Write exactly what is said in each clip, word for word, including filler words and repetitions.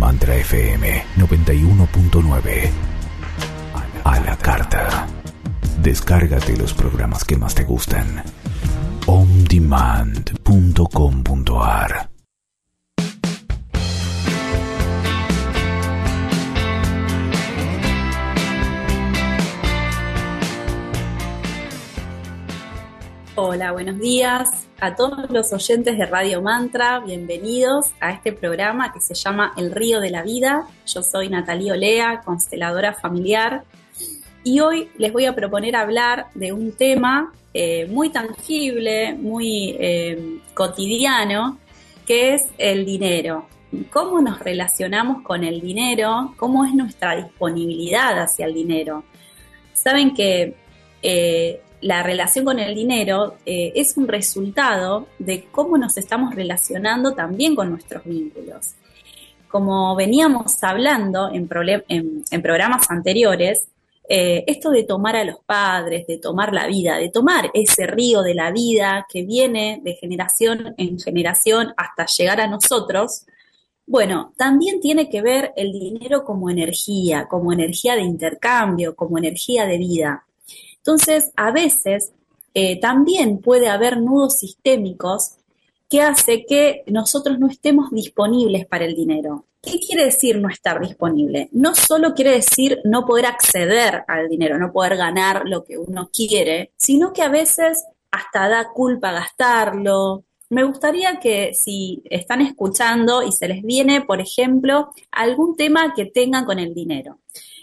Mantra F M noventa y uno punto nueve. A la carta. Descárgate los programas que más te gustan. on demand punto com punto a r. Hola, buenos días a todos los oyentes de Radio Mantra. Bienvenidos a este programa que se llama El Río de la Vida. Yo soy Natalia Olea, consteladora familiar, y hoy les voy a proponer hablar de un tema eh, muy tangible, muy eh, cotidiano, que es el dinero. ¿Cómo nos relacionamos con el dinero? ¿Cómo es nuestra disponibilidad hacia el dinero? Saben que eh, la relación con el dinero eh, es un resultado de cómo nos estamos relacionando también con nuestros vínculos. Como veníamos hablando en, problem- en, en programas anteriores, eh, esto de tomar a los padres, de tomar la vida, de tomar ese río de la vida que viene de generación en generación hasta llegar a nosotros, bueno, también tiene que ver el dinero como energía, como energía de intercambio, como energía de vida. Entonces, a veces eh, también puede haber nudos sistémicos que hace que nosotros no estemos disponibles para el dinero. ¿Qué quiere decir no estar disponible? No solo quiere decir no poder acceder al dinero, no poder ganar lo que uno quiere, sino que a veces hasta da culpa gastarlo. Me gustaría que si están escuchando y se les viene, por ejemplo, algún tema que tengan con el dinero.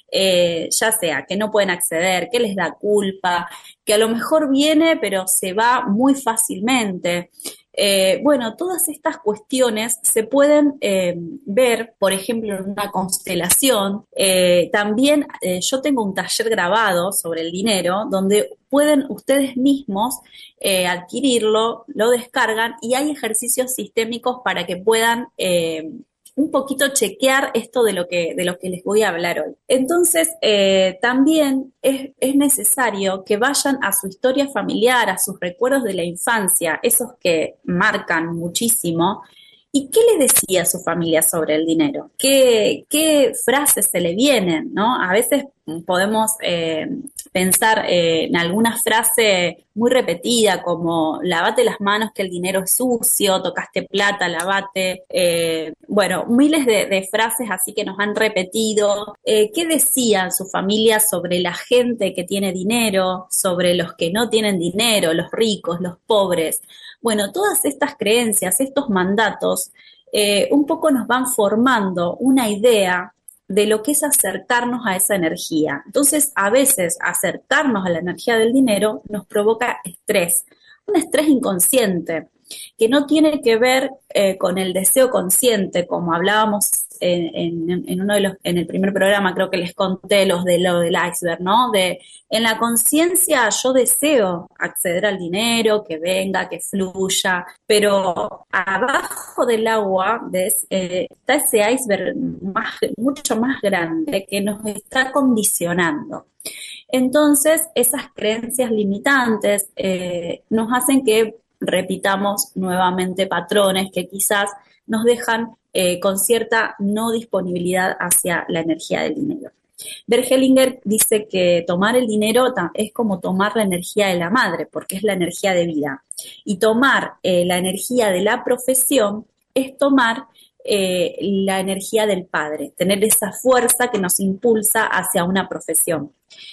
Eh, ya sea que no pueden acceder, que les da culpa, que a lo mejor viene pero se va muy fácilmente. Eh, bueno, todas estas cuestiones se pueden eh, ver, por ejemplo, en una constelación. Eh, también eh, yo tengo un taller grabado sobre el dinero donde pueden ustedes mismos eh, adquirirlo, lo descargan y hay ejercicios sistémicos para que puedan eh, un poquito chequear esto de lo que, de lo que les voy a hablar hoy. Entonces, eh, también es, es necesario que vayan a su historia familiar, a sus recuerdos de la infancia, esos que marcan muchísimo. ¿Y qué le decía a su familia sobre el dinero? ¿Qué, qué frases se le vienen, ¿no? A veces podemos eh, pensar eh, en alguna frase muy repetida como lavate las manos que el dinero es sucio, tocaste plata, lavate. Eh, bueno, miles de, de frases así que nos han repetido. Eh, ¿Qué decían su familia sobre la gente que tiene dinero, sobre los que no tienen dinero, los ricos, los pobres? Bueno, todas estas creencias, estos mandatos, eh, un poco nos van formando una idea de lo que es acercarnos a esa energía. Entonces, a veces acercarnos a la energía del dinero nos provoca estrés, un estrés inconsciente, que no tiene que ver eh, con el deseo consciente, como hablábamos en, en, en uno de los, en el primer programa, creo que les conté los de lo del iceberg, ¿no? De en la conciencia yo deseo acceder al dinero, que venga, que fluya, pero abajo del agua de, eh, está ese iceberg más, mucho más grande que nos está condicionando. Entonces, esas creencias limitantes eh, nos hacen que repitamos nuevamente patrones que quizás nos dejan eh, con cierta no disponibilidad hacia la energía del dinero. Bert Hellinger dice que tomar el dinero es como tomar la energía de la madre, porque es la energía de vida. Y tomar eh, la energía de la profesión es tomar eh, la energía del padre, tener esa fuerza que nos impulsa hacia una profesión.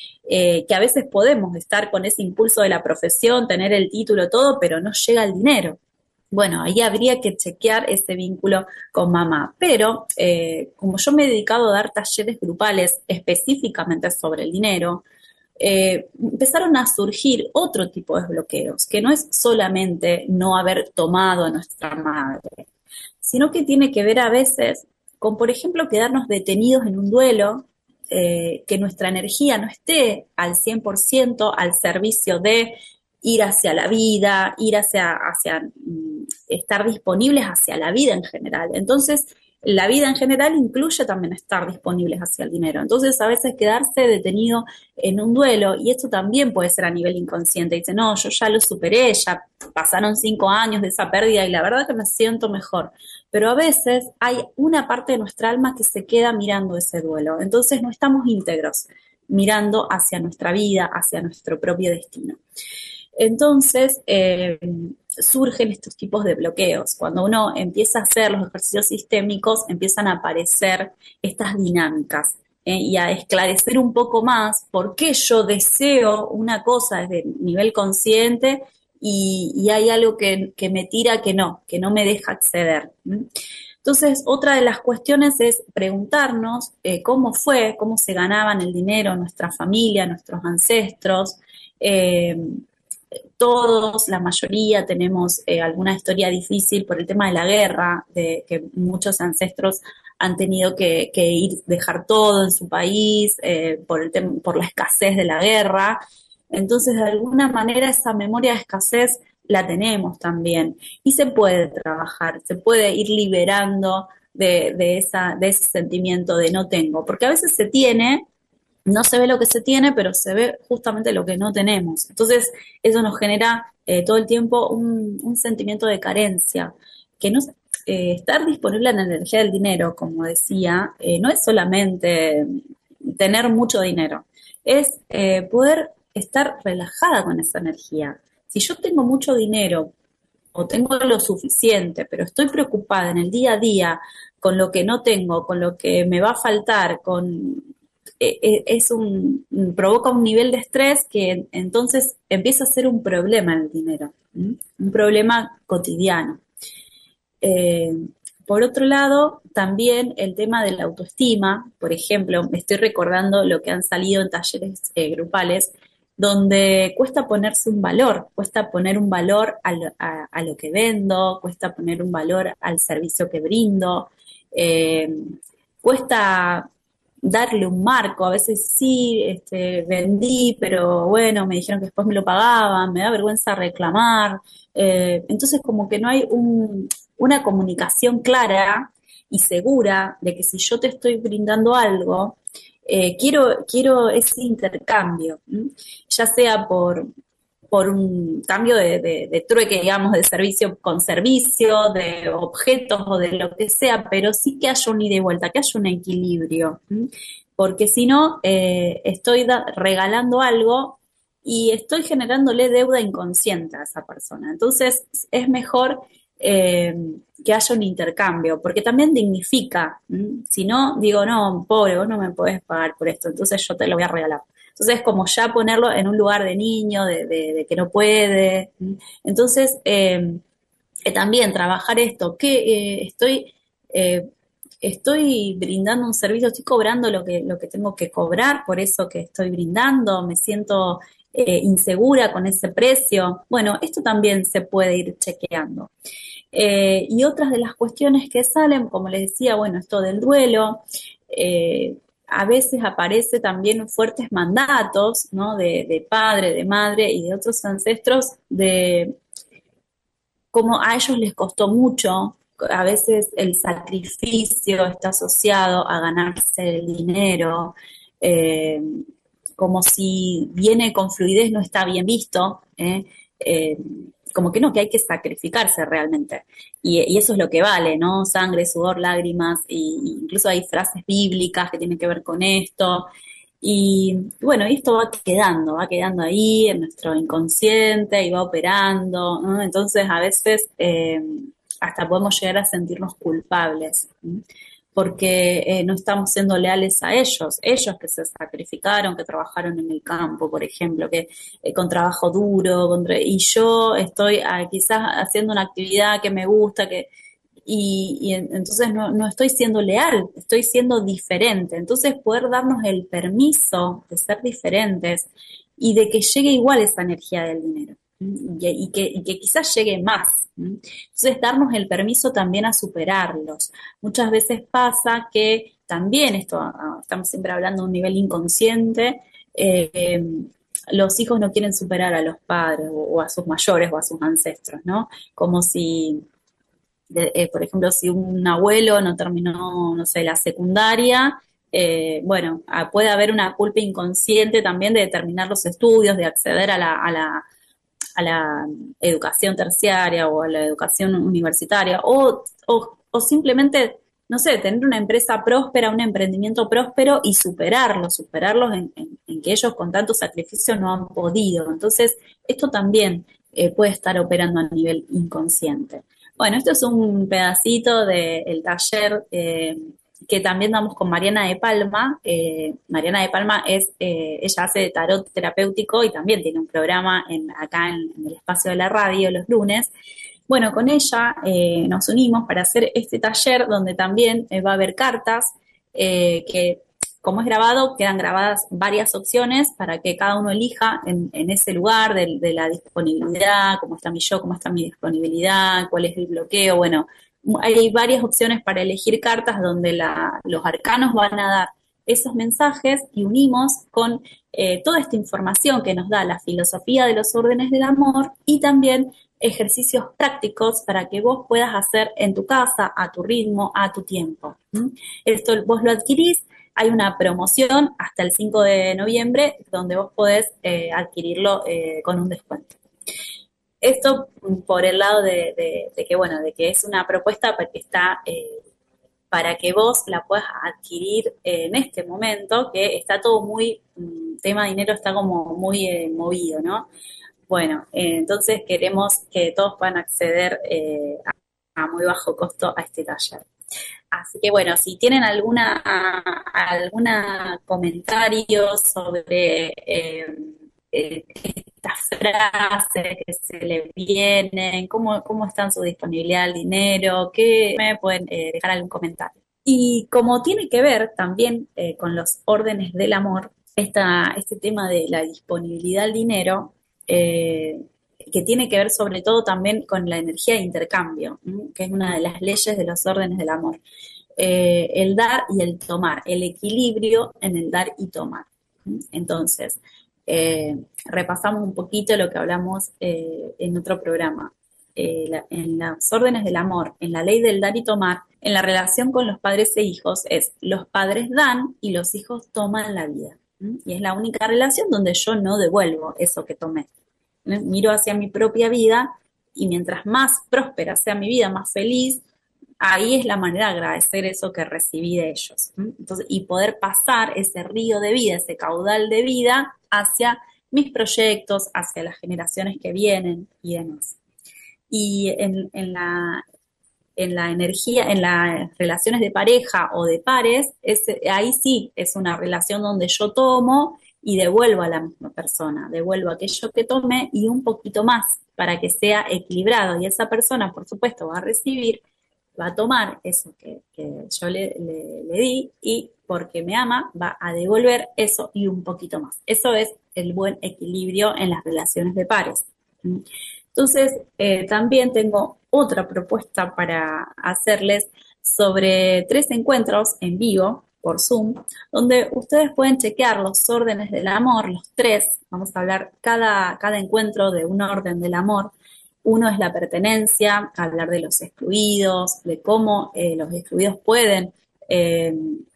Eh, que a veces podemos estar con ese impulso de la profesión, tener el título, todo, pero no llega el dinero. Bueno, ahí habría que chequear ese vínculo con mamá. Pero eh, como yo me he dedicado a dar talleres grupales específicamente sobre el dinero, eh, empezaron a surgir otro tipo de bloqueos, que no es solamente no haber tomado a nuestra madre, sino que tiene que ver a veces con, por ejemplo, quedarnos detenidos en un duelo, Eh, que nuestra energía no esté al cien por ciento al servicio de ir hacia la vida, ir hacia, hacia mm, estar disponibles hacia la vida en general. Entonces, la vida en general incluye también estar disponibles hacia el dinero. Entonces, a veces quedarse detenido en un duelo, y esto también puede ser a nivel inconsciente, dice, no, yo ya lo superé, ya pasaron cinco años de esa pérdida y la verdad que me siento mejor. Pero a veces hay una parte de nuestra alma que se queda mirando ese duelo. Entonces, no estamos íntegros mirando hacia nuestra vida, hacia nuestro propio destino. Entonces, eh, surgen estos tipos de bloqueos. Cuando uno empieza a hacer los ejercicios sistémicos, empiezan a aparecer estas dinámicas eh, y a esclarecer un poco más por qué yo deseo una cosa desde el nivel consciente y, y hay algo que, que me tira que no, que no me deja acceder. Entonces, otra de las cuestiones es preguntarnos eh, cómo fue, cómo se ganaban el dinero nuestra familia, nuestros ancestros. Eh, Todos, la mayoría, tenemos eh, alguna historia difícil por el tema de la guerra, de que muchos ancestros han tenido que, que ir, dejar todo en su país eh, por, el tem- por la escasez de la guerra. Entonces, de alguna manera, esa memoria de escasez la tenemos también. Y se puede trabajar, se puede ir liberando de, de, esa, de ese sentimiento de no tengo. Porque a veces se tiene, no se ve lo que se tiene, pero se ve justamente lo que no tenemos. Entonces, eso nos genera eh, todo el tiempo un, un sentimiento de carencia, que no eh, estar disponible en la energía del dinero, como decía, eh, no es solamente tener mucho dinero, es eh, poder estar relajada con esa energía. Si yo tengo mucho dinero o tengo lo suficiente, pero estoy preocupada en el día a día con lo que no tengo, con lo que me va a faltar, con es un, provoca un nivel de estrés que entonces empieza a ser un problema el dinero, ¿sí? Un problema cotidiano. Eh, por otro lado, también el tema de la autoestima, por ejemplo, me estoy recordando lo que han salido en talleres eh, grupales, donde cuesta ponerse un valor, cuesta poner un valor a lo, a, a lo que vendo, cuesta poner un valor al servicio que brindo, eh, cuesta darle un marco, a veces sí, este, vendí, pero bueno, me dijeron que después me lo pagaban, me da vergüenza reclamar, eh, entonces como que no hay un, una comunicación clara y segura de que si yo te estoy brindando algo, eh, quiero, quiero ese intercambio, ¿m? Ya sea por, por un cambio de, de, de trueque, digamos, de servicio con servicio, de objetos o de lo que sea, pero sí que haya un ida y vuelta, que haya un equilibrio, ¿m? Porque si no, eh, estoy da- regalando algo y estoy generándole deuda inconsciente a esa persona. Entonces, es mejor eh, que haya un intercambio, porque también dignifica. ¿m? Si no, digo, no, pobre, vos no me podés pagar por esto, entonces yo te lo voy a regalar. Entonces, como ya ponerlo en un lugar de niño, de, de, de que no puede. ¿m? Entonces, eh, eh, también trabajar esto, que eh, estoy... Eh, estoy brindando un servicio, estoy cobrando lo que, lo que tengo que cobrar por eso que estoy brindando, me siento eh, insegura con ese precio. Bueno, esto también se puede ir chequeando. Eh, y otras de las cuestiones que salen, como les decía, bueno, esto del duelo, eh, a veces aparece también fuertes mandatos, ¿no? De, de padre, de madre y de otros ancestros, de cómo a ellos les costó mucho, a veces el sacrificio está asociado a ganarse el dinero, eh, como si viene con fluidez no está bien visto, ¿eh? Eh, como que no, que hay que sacrificarse realmente. Y, y eso es lo que vale, ¿no? Sangre, sudor, lágrimas, y, incluso hay frases bíblicas que tienen que ver con esto. Y bueno, esto va quedando, va quedando ahí en nuestro inconsciente y va operando, ¿no? Entonces a veces eh, hasta podemos llegar a sentirnos culpables, ¿sí? Porque eh, no estamos siendo leales a ellos, ellos que se sacrificaron, que trabajaron en el campo, por ejemplo, que eh, con trabajo duro, contra, y yo estoy ah, quizás haciendo una actividad que me gusta, que y, y entonces no, no estoy siendo leal, estoy siendo diferente. Entonces poder darnos el permiso de ser diferentes y de que llegue igual esa energía del dinero y, y, que, y que quizás llegue más. Entonces darnos el permiso también a superarlos. Muchas veces pasa que también esto, estamos siempre hablando de un nivel inconsciente, eh, los hijos no quieren superar a los padres o, o a sus mayores o a sus ancestros, ¿no? Como si de, eh, por ejemplo, si un abuelo no terminó, no sé, la secundaria, eh, bueno, a, puede haber una culpa inconsciente también de terminar los estudios, de acceder a la, a la, a la educación terciaria o a la educación universitaria, o, o, o simplemente, no sé, tener una empresa próspera, un emprendimiento próspero y superarlo, superarlos en, en, en que ellos con tanto sacrificio no han podido. Entonces, esto también eh, puede estar operando a nivel inconsciente. Bueno, esto es un pedacito del taller eh, que también damos con Mariana de Palma. Eh, Mariana de Palma es, eh, ella hace tarot terapéutico y también tiene un programa en, acá en, en el espacio de la radio los lunes. Bueno, con ella eh, nos unimos para hacer este taller donde también eh, va a haber cartas eh, que, como es grabado, quedan grabadas varias opciones para que cada uno elija en, en ese lugar de, de la disponibilidad, cómo está mi yo, cómo está mi disponibilidad, cuál es el bloqueo. Bueno, hay varias opciones para elegir cartas donde la, los arcanos van a dar esos mensajes y unimos con eh, toda esta información que nos da la filosofía de los órdenes del amor y también ejercicios prácticos para que vos puedas hacer en tu casa, a tu ritmo, a tu tiempo. ¿Mm? Esto vos lo adquirís, hay una promoción hasta el cinco de noviembre donde vos podés eh, adquirirlo eh, con un descuento. Esto por el lado de, de, de que, bueno, de que es una propuesta que está eh, para que vos la puedas adquirir eh, en este momento, que está todo muy, el tema de dinero está como muy eh, movido, ¿no? Bueno, eh, entonces queremos que todos puedan acceder eh, a, a muy bajo costo a este taller. Así que bueno, si tienen alguna alguna comentario sobre eh, eh, estas frases que se le vienen, cómo, cómo está en su disponibilidad el dinero, que me pueden eh, dejar algún comentario. Y como tiene que ver también eh, con los órdenes del amor, esta, este tema de la disponibilidad del dinero, eh, que tiene que ver sobre todo también con la energía de intercambio, ¿m? Que es una de las leyes de los órdenes del amor. Eh, el dar y el tomar, el equilibrio en el dar y tomar. ¿M? Entonces, eh, repasamos un poquito lo que hablamos eh, en otro programa. Eh, la, en los órdenes del amor, en la ley del dar y tomar, en la relación con los padres e hijos, es los padres dan y los hijos toman la vida. ¿M? Y es la única relación donde yo no devuelvo eso que tomé. ¿M? Miro hacia mi propia vida y mientras más próspera sea mi vida, más feliz, ahí es la manera de agradecer eso que recibí de ellos. ¿M? Entonces, y poder pasar ese río de vida, ese caudal de vida hacia mis proyectos, hacia las generaciones que vienen y demás. Y en, en, la, en la energía, en las relaciones de pareja o de pares, es, ahí sí es una relación donde yo tomo y devuelvo a la misma persona, devuelvo aquello que tomé y un poquito más para que sea equilibrado. Y esa persona, por supuesto, va a recibir, va a tomar eso que, que yo le, le, le di y porque me ama va a devolver eso y un poquito más. Eso es el buen equilibrio en las relaciones de pares. Entonces, eh, también tengo otra propuesta para hacerles sobre tres encuentros en vivo por Zoom, donde ustedes pueden chequear los órdenes del amor, los tres. Vamos a hablar cada, cada encuentro de un orden del amor. Uno es la pertenencia, hablar de los excluidos, de cómo eh, los excluidos pueden eh,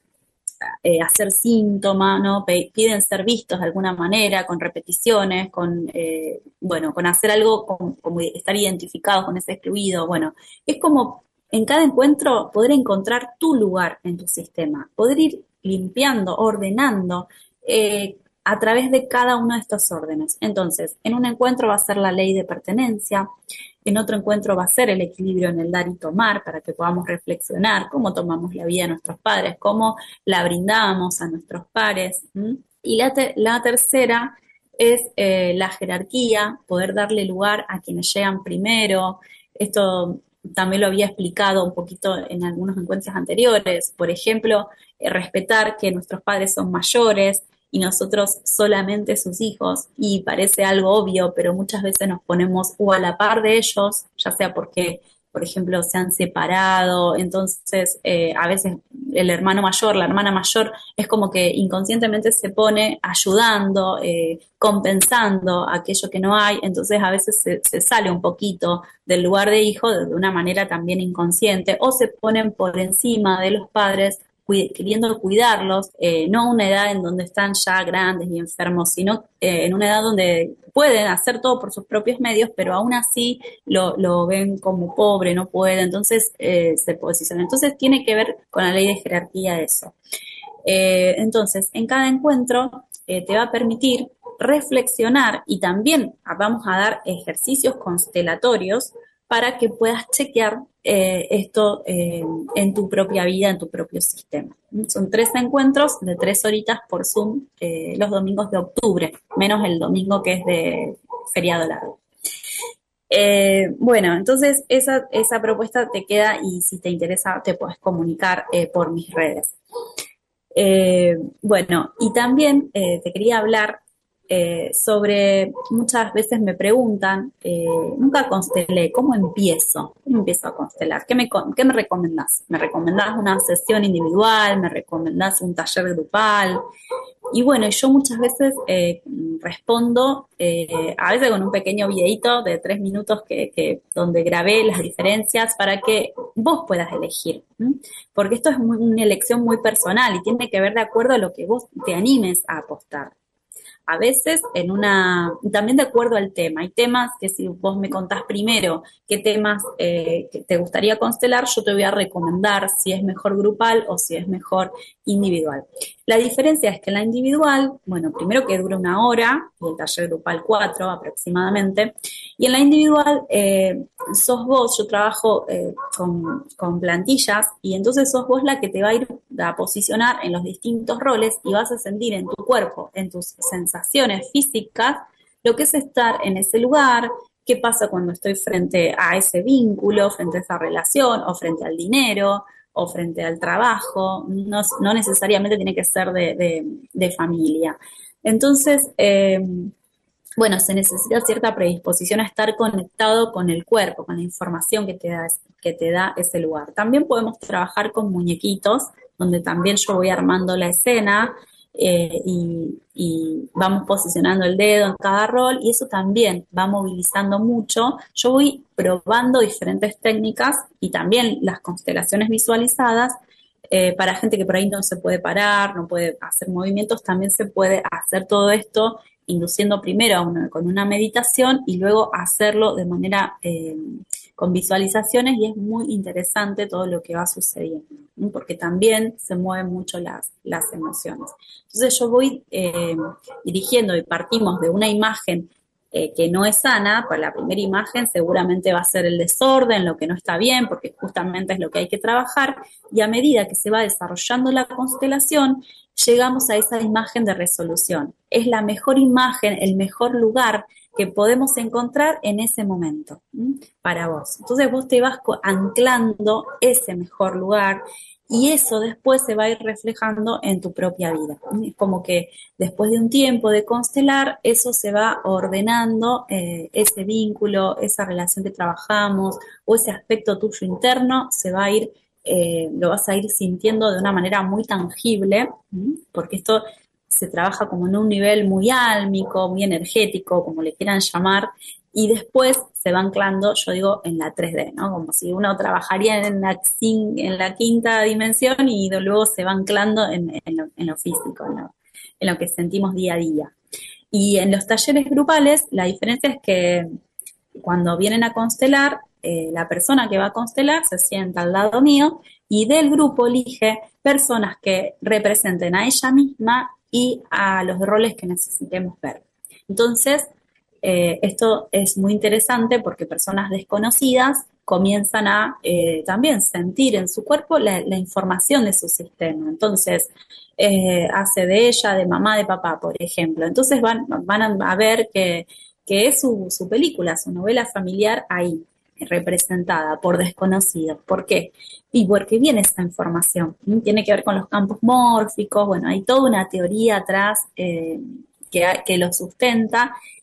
eh, hacer síntoma, ¿no? Piden ser vistos de alguna manera, con repeticiones, con, eh, bueno, con hacer algo, con, como estar identificados con ese excluido. Bueno, es como en cada encuentro poder encontrar tu lugar en tu sistema, poder ir limpiando, ordenando, eh, a través de cada uno de estos órdenes. Entonces, en un encuentro va a ser la ley de pertenencia, en otro encuentro va a ser el equilibrio en el dar y tomar, para que podamos reflexionar cómo tomamos la vida de nuestros padres, cómo la brindamos a nuestros pares. ¿Mm? Y la, te la tercera es eh, la jerarquía, poder darle lugar a quienes llegan primero. Esto también lo había explicado un poquito en algunos encuentros anteriores. Por ejemplo, eh, respetar que nuestros padres son mayores, y nosotros solamente sus hijos, y parece algo obvio, pero muchas veces nos ponemos o a la par de ellos, ya sea porque por ejemplo, se han separado, entonces eh, a veces el hermano mayor, la hermana mayor, es como que inconscientemente se pone ayudando, eh, compensando aquello que no hay, entonces a veces se, se sale un poquito del lugar de hijo de una manera también inconsciente, o se ponen por encima de los padres, queriendo cuidarlos, eh, no una edad en donde están ya grandes y enfermos, sino eh, en una edad donde pueden hacer todo por sus propios medios, pero aún así lo, lo ven como pobre, no puede, entonces eh, se posiciona. Entonces tiene que ver con la ley de jerarquía eso. Eh, entonces, en cada encuentro eh, te va a permitir reflexionar y también vamos a dar ejercicios constelatorios para que puedas chequear eh, esto eh, en tu propia vida, en tu propio sistema. Son tres encuentros de tres horitas por Zoom eh, los domingos de octubre, menos el domingo que es de feriado largo. Eh, bueno, entonces esa, esa propuesta te queda y si te interesa te puedes comunicar eh, por mis redes. Eh, bueno, y también eh, te quería hablar eh, sobre, muchas veces me preguntan, eh, nunca constelé, ¿cómo empiezo? ¿Cómo empiezo a constelar? ¿Qué me, qué me recomendás? ¿Me recomendás una sesión individual? ¿Me recomendás un taller grupal? Y bueno, yo muchas veces eh, respondo, eh, a veces con un pequeño videíto de tres minutos que, que, donde grabé las diferencias para que vos puedas elegir, ¿sí? Porque esto es muy, una elección muy personal y tiene que ver de acuerdo a lo que vos te animes a apostar. A veces en una, también de acuerdo al tema, hay temas que si vos me contás primero qué temas eh, que te gustaría constelar, yo te voy a recomendar si es mejor grupal o si es mejor individual. La diferencia es que la individual, bueno, primero que dura una hora y el taller grupal cuatro aproximadamente, y en la individual eh, sos vos, yo trabajo eh, con, con plantillas y entonces sos vos la que te va a ir a posicionar en los distintos roles y vas a sentir en tu cuerpo, en tus sensaciones físicas, lo que es estar en ese lugar, qué pasa cuando estoy frente a ese vínculo, frente a esa relación o frente al dinero o frente al trabajo, no, no necesariamente tiene que ser de, de, de familia. Entonces, eh, bueno, se necesita cierta predisposición a estar conectado con el cuerpo, con la información que te da, que te da ese lugar. También podemos trabajar con muñequitos, donde también yo voy armando la escena eh, y, y vamos posicionando el dedo en cada rol y eso también va movilizando mucho. Yo voy probando diferentes técnicas y también las constelaciones visualizadas. Eh, para gente que por ahí no se puede parar, no puede hacer movimientos, también se puede hacer todo esto induciendo primero a una, con una meditación y luego hacerlo de manera eh, con visualizaciones y es muy interesante todo lo que va sucediendo, ¿no? Porque también se mueven mucho las, las emociones. Entonces yo voy eh, dirigiendo y partimos de una imagen Eh, que no es sana, pues la primera imagen seguramente va a ser el desorden, lo que no está bien, porque justamente es lo que hay que trabajar, y a medida que se va desarrollando la constelación, llegamos a esa imagen de resolución. Es la mejor imagen, el mejor lugar que podemos encontrar en ese momento, ¿sí? Para vos. Entonces vos te vas anclando ese mejor lugar, y eso después se va a ir reflejando en tu propia vida. Es como que después de un tiempo de constelar, eso se va ordenando, eh, ese vínculo, esa relación que trabajamos, o ese aspecto tuyo interno, se va a ir, eh, lo vas a ir sintiendo de una manera muy tangible, ¿sí? Porque esto se trabaja como en un nivel muy álmico, muy energético, como le quieran llamar, y después se va anclando, yo digo, en la tres D, ¿no? Como si uno trabajaría en la, en la quinta dimensión y luego se va anclando en, en, lo, en lo físico, en lo, en lo que sentimos día a día. Y en los talleres grupales, la diferencia es que cuando vienen a constelar, eh, la persona que va a constelar se sienta al lado mío y del grupo elige personas que representen a ella misma y a los roles que necesitemos ver. Entonces, Eh, esto es muy interesante porque personas desconocidas comienzan a eh, también sentir en su cuerpo la, la información de su sistema. Entonces, eh, hace de ella, de mamá, de papá, por ejemplo. Entonces van, van a ver que, que es su, su película, su novela familiar ahí, representada por desconocidos. ¿Por qué? Y porque viene esta información. Tiene que ver con los campos mórficos. Bueno, hay toda una teoría atrás eh, que, que lo sustenta.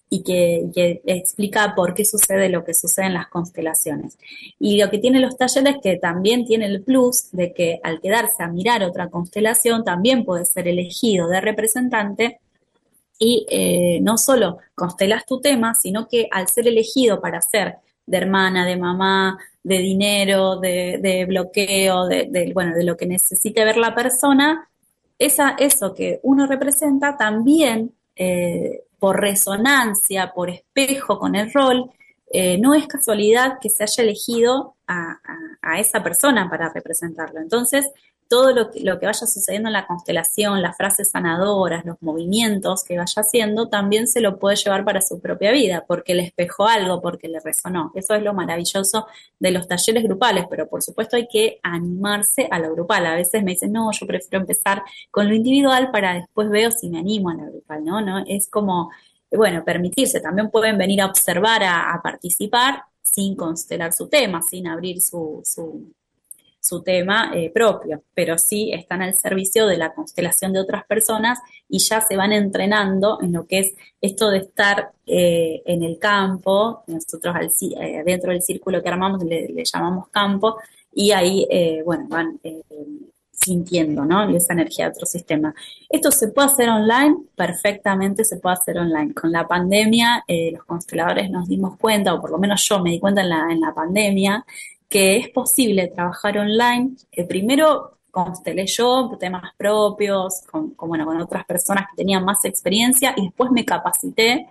y que, que explica por qué sucede lo que sucede en las constelaciones. Y lo que tienen los talleres es que también tiene el plus de que al quedarse a mirar otra constelación también puede ser elegido de representante y eh, no solo constelas tu tema, sino que al ser elegido para ser de hermana, de mamá, de dinero, de, de bloqueo, de, de, bueno, de lo que necesite ver la persona, esa, eso que uno representa también, eh, por resonancia, por espejo con el rol, eh, no es casualidad que se haya elegido a, a, a esa persona para representarlo. Entonces, todo lo que, lo que vaya sucediendo en la constelación, las frases sanadoras, los movimientos que vaya haciendo, también se lo puede llevar para su propia vida, porque le espejó algo, porque le resonó. Eso es lo maravilloso de los talleres grupales, pero por supuesto hay que animarse a lo grupal. A veces me dicen, no, yo prefiero empezar con lo individual para después veo si me animo a la grupal, ¿no? ¿No? Es como, bueno, permitirse. También pueden venir a observar, a, a participar sin constelar su tema, sin abrir su... su su tema eh, propio, pero sí están al servicio de la constelación de otras personas y ya se van entrenando en lo que es esto de estar eh, en el campo. Nosotros al, eh, dentro del círculo que armamos le, le llamamos campo, y ahí, eh, bueno, van eh, sintiendo, ¿no?, esa energía de otro sistema. Esto se puede hacer online, perfectamente se puede hacer online. Con la pandemia, eh, los consteladores nos dimos cuenta, o por lo menos yo me di cuenta en la, en la pandemia, que es posible trabajar online. Eh, primero constelé yo temas propios, con, con, bueno, con otras personas que tenían más experiencia, y después me capacité,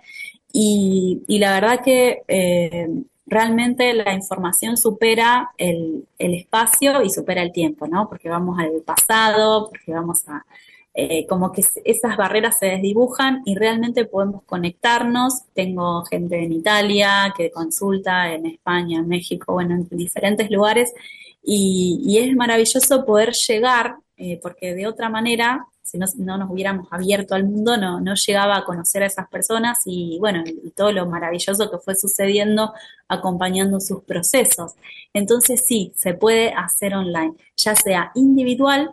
y, y la verdad que eh, realmente la información supera el, el espacio y supera el tiempo, ¿no? Porque vamos al pasado, porque vamos a... Eh, como que esas barreras se desdibujan y realmente podemos conectarnos. Tengo gente en Italia que consulta, en España, en México, bueno, en diferentes lugares, y, y es maravilloso poder llegar, eh, porque de otra manera, si no, no nos hubiéramos abierto al mundo, no, no llegaba a conocer a esas personas, y bueno, y todo lo maravilloso que fue sucediendo acompañando sus procesos. Entonces sí, se puede hacer online, ya sea individual,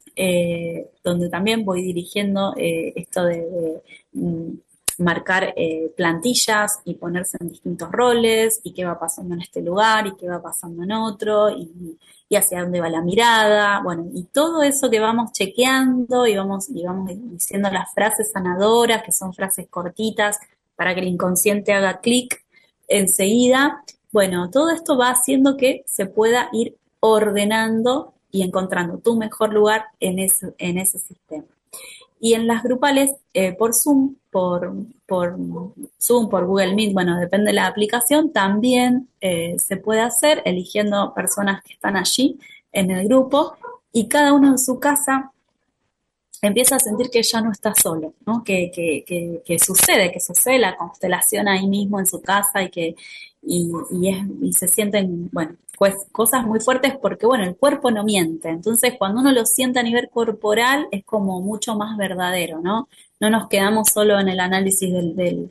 Eh, donde también voy dirigiendo eh, esto de, de mm, marcar eh, plantillas y ponerse en distintos roles, y qué va pasando en este lugar y qué va pasando en otro, y, y hacia dónde va la mirada, bueno, y todo eso que vamos chequeando y vamos, y vamos diciendo las frases sanadoras, que son frases cortitas para que el inconsciente haga clic enseguida. Bueno, todo esto va haciendo que se pueda ir ordenando y encontrando tu mejor lugar en ese, en ese sistema. Y en las grupales, eh, por Zoom, por, por Zoom, por Google Meet, bueno, depende de la aplicación, también eh, se puede hacer eligiendo personas que están allí en el grupo, y cada uno en su casa empieza a sentir que ya no está solo, ¿no? Que, que, que, que sucede, que sucede la constelación ahí mismo en su casa, y que y, y, es, y se sienten, bueno, pues cosas muy fuertes, porque bueno, el cuerpo no miente. Entonces, cuando uno lo siente a nivel corporal, es como mucho más verdadero, ¿no? No nos quedamos solo en el análisis del, del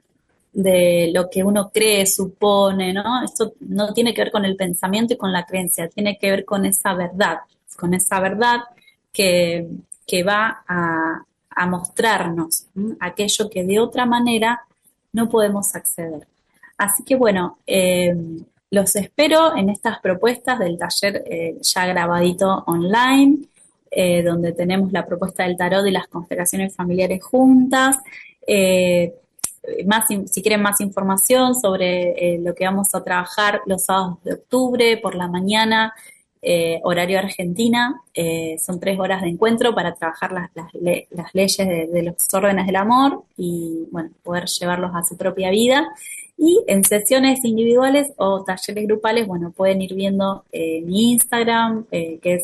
de lo que uno cree, supone, ¿no? Esto no tiene que ver con el pensamiento y con la creencia, tiene que ver con esa verdad, con esa verdad que, que va a, a mostrarnos, ¿m? aquello que de otra manera no podemos acceder. Así que bueno, eh, los espero en estas propuestas del taller eh, ya grabadito online, eh, donde tenemos la propuesta del tarot y las constelaciones familiares juntas. Eh, más, si quieren más información sobre eh, lo que vamos a trabajar los sábados de octubre por la mañana, eh, horario Argentina, eh, son tres horas de encuentro para trabajar las, las, le, las leyes de, de los órdenes del amor, y bueno, poder llevarlos a su propia vida. Y en sesiones individuales o talleres grupales, bueno, pueden ir viendo eh, mi Instagram, eh, que es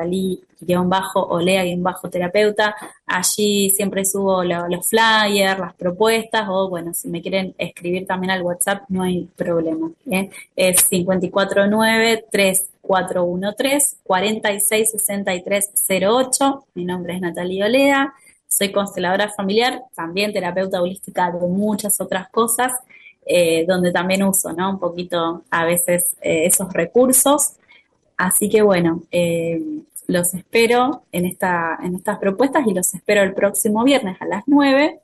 Natalie-Olea-terapeuta. Allí siempre subo lo, los flyers, las propuestas, o bueno, si me quieren escribir también al WhatsApp, no hay problema. ¿eh? Es cinco cuatro nueve, tres cuatro uno tres, cuatro seis seis tres cero ocho. Mi nombre es Natalie Olea, soy consteladora familiar, también terapeuta holística de muchas otras cosas. Eh, donde también uso, ¿no?, un poquito a veces eh, esos recursos. Así que bueno, eh, los espero en, esta, en estas propuestas, y los espero el próximo viernes a las nueve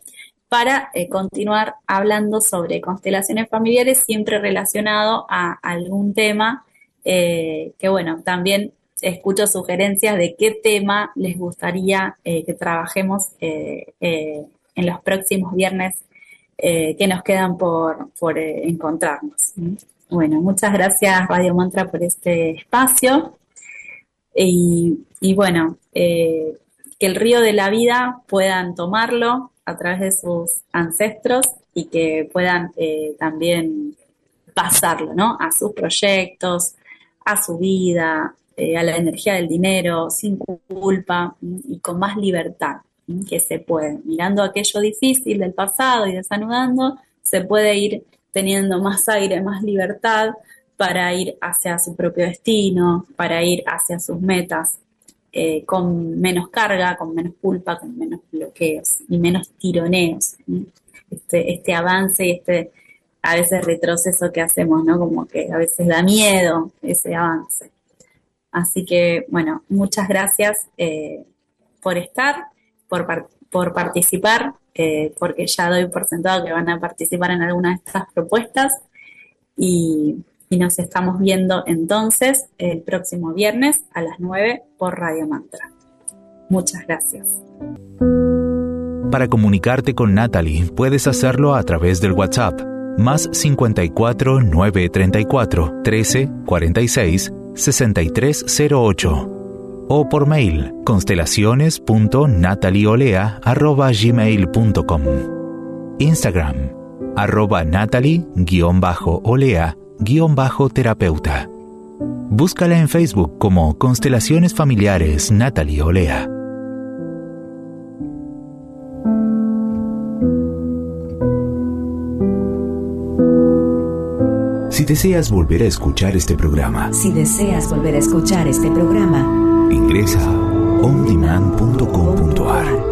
para eh, continuar hablando sobre constelaciones familiares, siempre relacionado a algún tema eh, que, bueno, también escucho sugerencias de qué tema les gustaría eh, que trabajemos eh, eh, en los próximos viernes eh, que nos quedan por, por eh, encontrarnos. Bueno, muchas gracias Radio Mantra por este espacio y, y bueno, eh, que el río de la vida puedan tomarlo a través de sus ancestros y que puedan eh, también pasarlo, ¿no? A sus proyectos, a su vida, eh, a la energía del dinero, sin culpa y con más libertad que se puede. Mirando aquello difícil del pasado y desanudando, se puede ir teniendo más aire, más libertad para ir hacia su propio destino, para ir hacia sus metas, eh, con menos carga, con menos culpa, con menos bloqueos y menos tironeos. Este, este avance y este a veces retroceso que hacemos, ¿no? Como que a veces da miedo ese avance. Así que, bueno, muchas gracias eh, por estar, por, par- por participar, eh, porque ya doy por sentado que van a participar en alguna de estas propuestas y, y nos estamos viendo entonces el próximo viernes a las nueve por Radio Mantra. Muchas gracias. Para comunicarte con Natalie, puedes hacerlo a través del WhatsApp, más cincuenta y cuatro, novecientos treinta y cuatro, trece, cuarenta y seis, sesenta y tres cero ocho, o por mail, constelaciones punto natalieolea arroba gmail punto com. Instagram, arroba natalie-olea-terapeuta. Búscala en Facebook como Constelaciones Familiares Natalie Olea. Si deseas volver a escuchar este programa, Si deseas volver a escuchar este programa, ingresa a on demand punto com punto a r.